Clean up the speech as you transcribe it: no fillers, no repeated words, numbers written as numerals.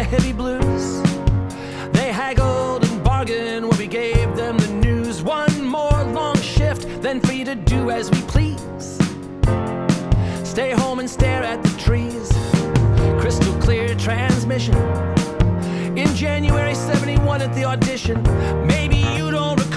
heavy blues. They haggled and bargained when we gave them the news. One more long shift, then free to do as we please. Stay home and stare at the trees. Crystal clear transmission. In January '71 at the audition. Maybe you don't